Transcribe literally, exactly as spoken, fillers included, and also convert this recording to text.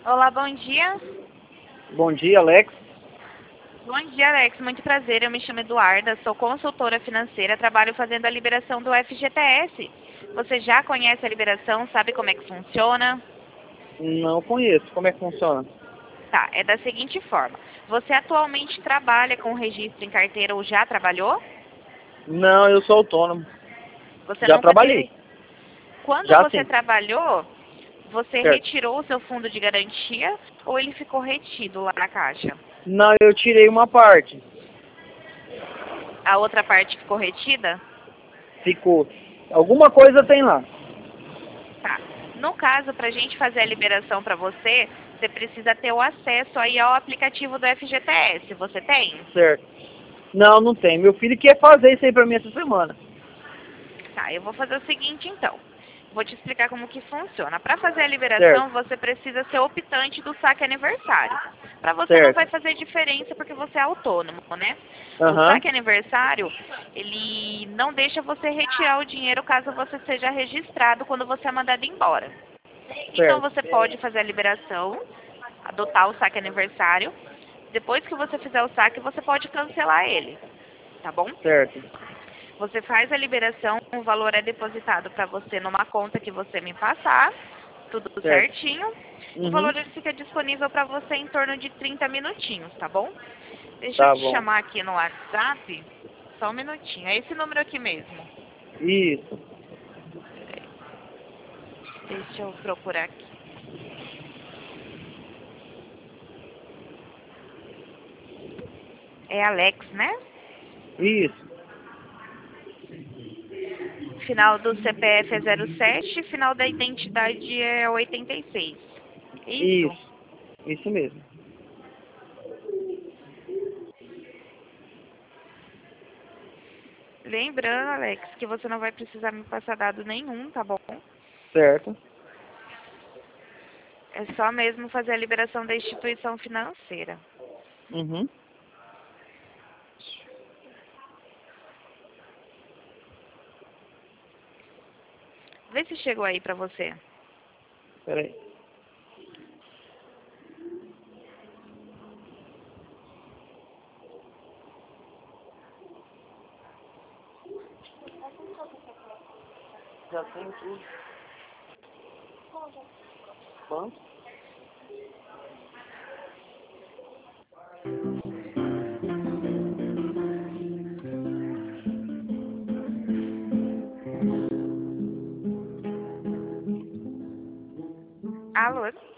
Olá, bom dia. Bom dia, Alex. Bom dia, Alex. Muito prazer. Eu me chamo Eduarda, sou consultora financeira, trabalho fazendo a liberação do F G T S. Você já conhece a liberação, sabe como é que funciona? Não conheço. Como é que funciona? Tá, é da seguinte forma. Você atualmente trabalha com registro em carteira ou já trabalhou? Não, eu sou autônomo. Você Já nunca teve. trabalhei. Quando Já você sim. trabalhou, você Certo. retirou o seu fundo de garantia ou ele ficou retido lá na caixa? Não, eu tirei uma parte. A outra parte ficou retida? Ficou. Alguma coisa tem lá. Tá. No caso, para a gente fazer a liberação para você, você precisa ter o acesso aí ao aplicativo do F G T S. Você tem? Certo. Não, não tem. Meu filho quer fazer isso aí pra mim essa semana. Tá, eu vou fazer o seguinte então. Vou te explicar como que funciona. Para fazer a Certo. liberação, você precisa ser optante do saque aniversário. Para você não vai Certo. fazer diferença porque você é autônomo, né? O Aham. saque aniversário, ele não deixa você retirar o dinheiro caso você seja registrado quando você é mandado embora. Então Certo. você pode fazer a liberação, adotar o saque aniversário. Depois que você fizer o saque, você pode cancelar ele, tá bom? Certo. Você faz a liberação, o valor é depositado para você numa conta que você me passar, tudo Certo. certinho. O Uhum. valor ele fica disponível para você em torno de trinta minutinhos, tá bom? Deixa eu Tá te bom. chamar aqui no WhatsApp, só um minutinho. É esse número aqui mesmo. Isso. Deixa eu procurar aqui. É Alex, né? Isso. Final do C P F é zero sete, final da identidade é oitenta e seis. Isso. Isso. Isso mesmo. Lembrando, Alex, que você não vai precisar me passar dado nenhum, tá bom? Certo. É só mesmo fazer a liberação da instituição financeira. Uhum. Vê se chegou aí pra você. Peraí. Já tem tudo. Quanto? Alô?